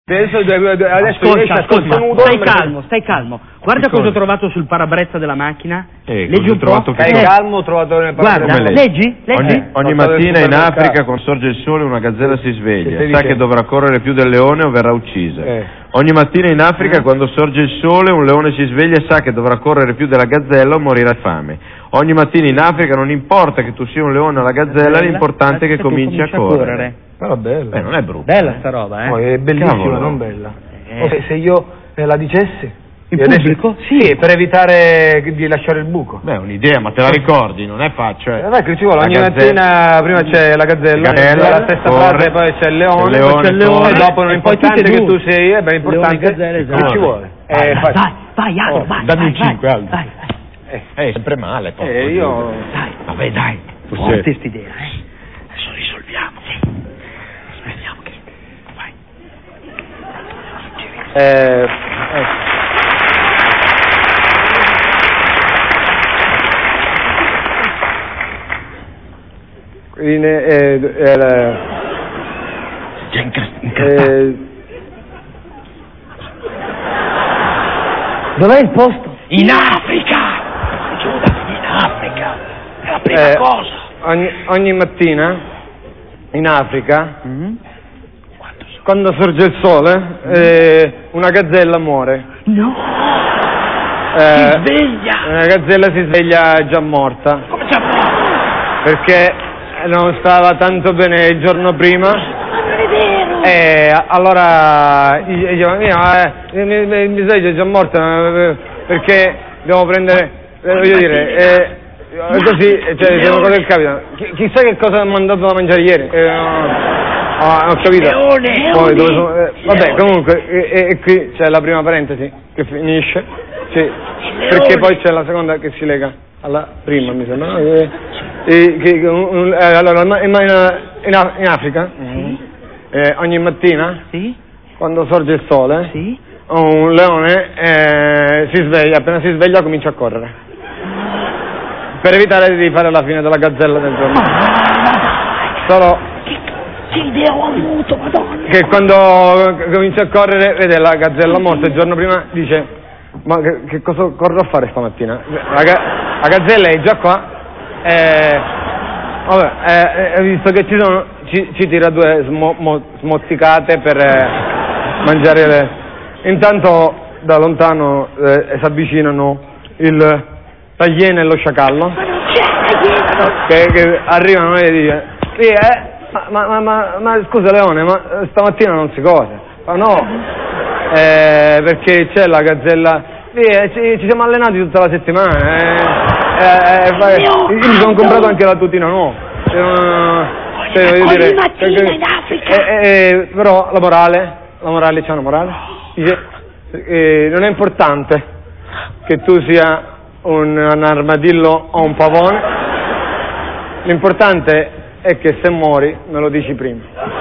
Adesso stai calmo. Guarda cosa ho trovato sul parabrezza della macchina. Leggi un po'. Stai calmo, ho trovato nel parabrezza. Guarda, leggi. Ogni mattina in Africa, quando sorge il sole, una gazzella si sveglia. Sa che dovrà correre più del leone o verrà uccisa. Ogni mattina in Africa, quando sorge il sole, un leone si sveglia e sa che dovrà correre più della gazzella o morirà di fame. Ogni mattina in Africa, non importa che tu sia un leone o una gazzella, l'importante è che cominci a correre. Però bella. Non è brutta. Bella sta roba, è bellissima, Cavolo. non bella. Se io la dicessi? Il pubblico? Sì, per evitare di lasciare il buco. Beh, è un'idea, ma te la ricordi, non è facile. Che ci vuole, ogni mattina prima c'è la gazzella, la stessa frase, poi c'è il leone, poi c'è il leone, e dopo è importante che tu sei, è importante, che ci vuole. Vai, vai. Dammi un 5, Aldo. Vai. È sempre male, poi. Dai. Vabbè, dai. Forte quest'idea, Adesso risolviamo. Vediamo che... Vai. Già incastrato. Dov'è il posto? In Africa! In Africa! È la prima cosa! Ogni mattina in Africa, quando sorge il sole, una gazzella muore. No! Si sveglia! Una gazzella si sveglia già morta. Come già morta? Perché non stava tanto bene il giorno prima. Ma non è vero! Allora mi sveglio già morta perché devo prendere, voglio dire, così, cioè, sono cose che capitano. Chissà che cosa mi ha mandato da mangiare ieri. Ho capito. Poi, vabbè, comunque, e qui c'è la prima parentesi che finisce, sì, perché poi c'è la seconda che si lega alla prima, mi sembra. No? Allora, in Africa, ogni mattina, quando sorge il sole, un leone si sveglia, appena si sveglia comincia a correre. Per evitare di fare la fine della gazzella del giorno. Solo che idea ho avuto, madonna! Che quando comincia a correre, vede la gazzella morta, il giorno prima dice: ma che cosa corro a fare stamattina? La gazzella è già qua, visto che ci tira due smozzicate per mangiare Intanto da lontano si avvicinano il tagliene e lo sciacallo. Ma non c'è tagliene! Che arrivano e dicono: sì, ma scusa Leone, ma stamattina non si cose. Ma no, perché c'è la gazzella. Sì, ci siamo allenati tutta la settimana. Io mi sono comprato anche la tutina nuova. Voglio dire, mattina in Africa. però la morale c'è una morale. Dice, non è importante che tu sia un armadillo o un pavone, l'importante è che se muori me lo dici prima.